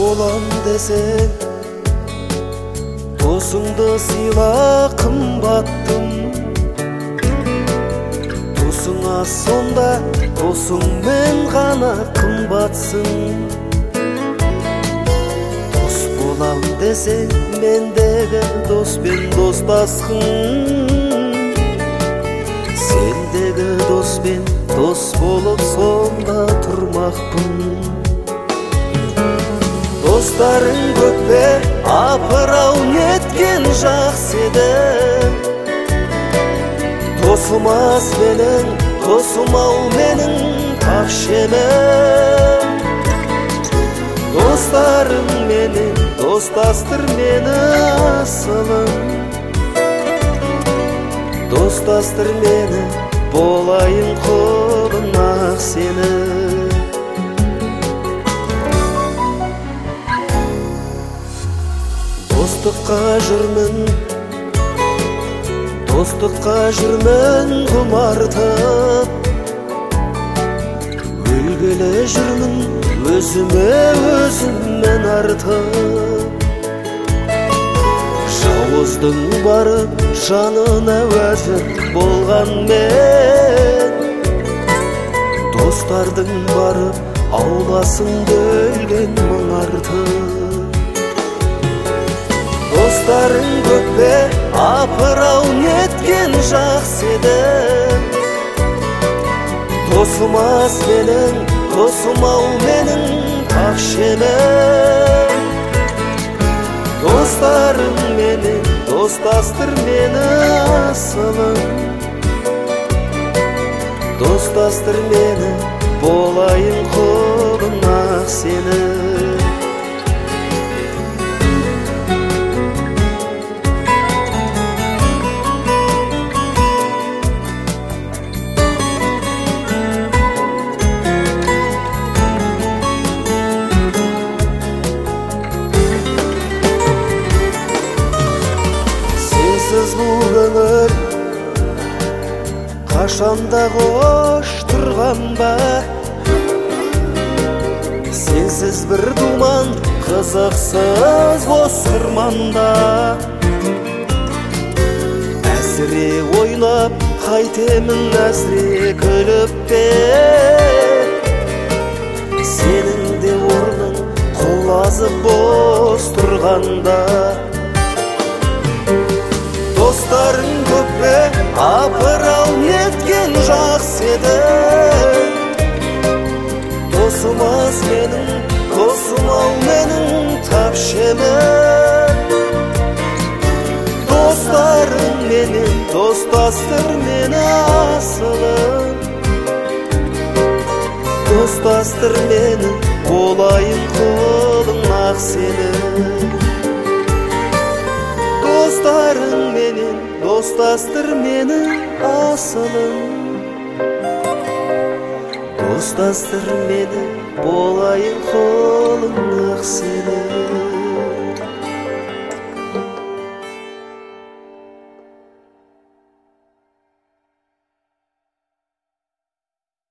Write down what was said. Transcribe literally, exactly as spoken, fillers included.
болам десең, досыңды сыйла қымбаттым. Досыңа сонда досыңмен ғана қымбатсың. Дос болам десең, мендегі доспен достасқын. Сендегі доспен дос болып сонда тұрмақпын. Достарың көп пе, апырау неткен жақсы еді. Досымас менің, досым-ау менің тақшемім. Достарың менің, достастыр мені асылым. Достастыр мені, болайын құлың ақ сені. Достыққа жүрмін, достыққа жүрмін құмартып. Өлгелі жүрмін, өзіме өзіммен артып. Жауыздың барып, жанына уәзір болған мен. Достардың барып, ауласында өлген мың артып. Достарың көп пе, апырау неткен жақсы еді. Досымас менің, досым-ау менің тақшемім. Достарың менің, достастыр мені асылым. Достастыр мені, болайын құлың ақ сені. Сенсіз бұл өмір қашанда қош тұрған ба? Сенсіз бір думан қызықсыз бос қырманда. Әсіре ойлап қайтемін, әсіре күліп те. Сенің де орның құлазып бос тұрғанда. Достарың көп пе, апырау неткен жақсы еді. Досымас менің, досым-ау менің тапшемім. Достарың менің, достастыр мені асылым. Достастыр мені, болайын құлың ақ сені. Достарың менен, достастыр мені асылым. Достастыр мені, болайын